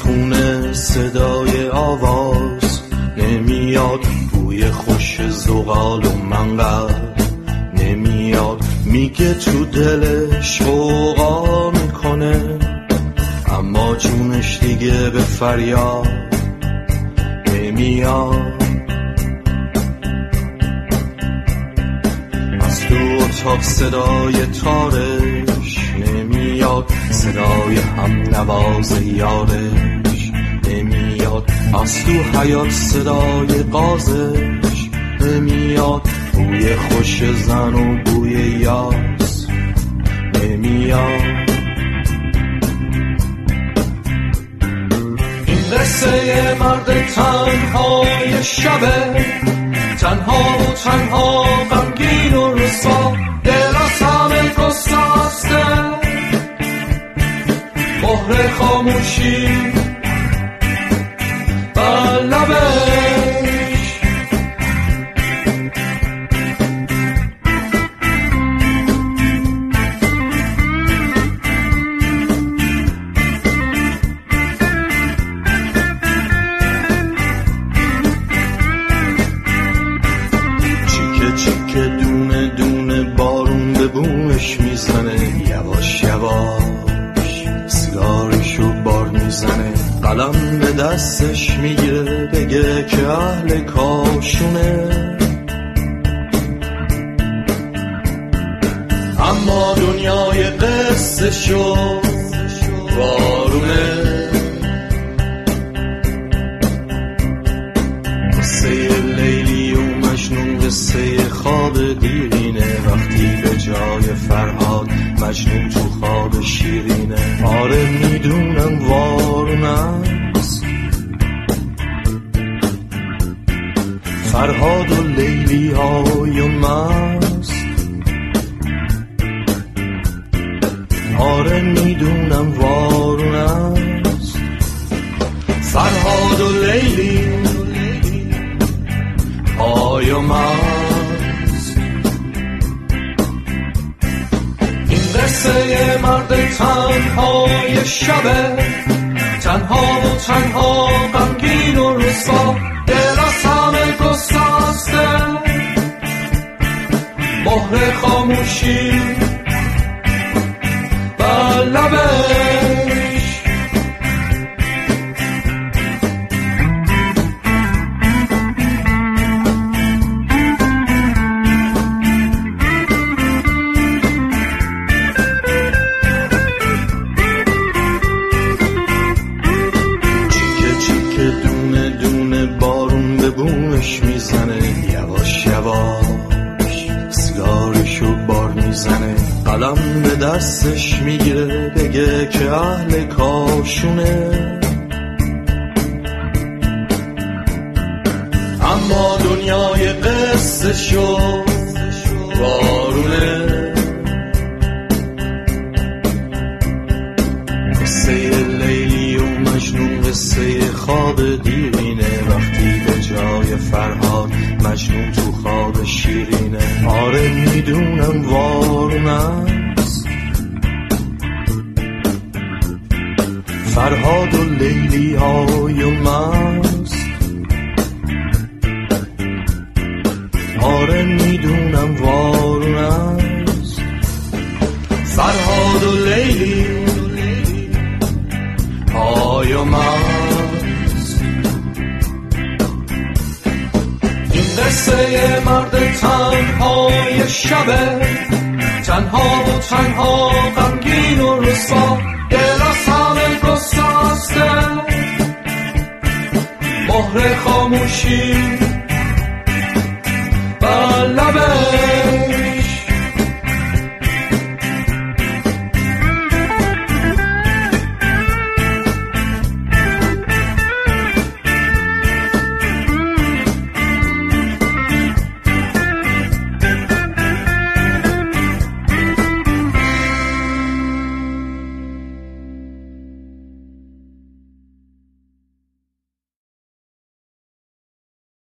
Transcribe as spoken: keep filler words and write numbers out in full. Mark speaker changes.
Speaker 1: از خونه صدای آواز نمیاد، بوی خوش زغال و منقل نمیاد، میگه تو دلش غوغا میکنه اما جونش دیگه به فریاد نمیاد. از تو اتاق صدای تارش نمیاد، صدای هم نواز یارش نمیاد، از تو حیات صدای قازش نمیاد، بوی خوش زن و بوی یاس نمیاد. این قصه مرد تنهای شبه، تنها و تنها غمگین و رسوا، دل از همه گسسته، مهر خاموشی بر لبش. چیکه چیکه دونه دونه بارون به بومش میزنه، یواش یواش سیگارشو بار میزنه، قلم به دستش میگیره بگه که اهل کاشونه، اما دنیای قصه شو بارونه. قصه لیلی و مجنون، قصه خواب دیرینه، وقتی به جای فرهاد مجنون تو خواب شیرینه. آره میدونم وارونه است، فرهاد و لیلی های و مست. آره میدونم وارونه است، فرهاد و لیلی های و مست. این قصه مرد تنهای شبه، تنها و تنها غمگین و رسوا، دل از همه گسسته، مهر خاموشی بر لبش. بومش میزنه، یواش یواش سیگارشو بار میزنه، قلم به دستش میگیره بگه که اهل کاشونه، اما دنیای قصه شو بارونه. قصه لیلی و مجنون، قصه خواب دیرینه، وقتی به جای فرهاد مجنون تو خواب شیرینه. آره میدونم وارونه است، فرهاد و لیلی های و مست. آره میدونم وارونه است، فرهاد و لیلی های و مست. این قصه مرد تنهای شبه، تنها و تنها غمگین و رسوا، دل از همه گسسته، مهر خاموشی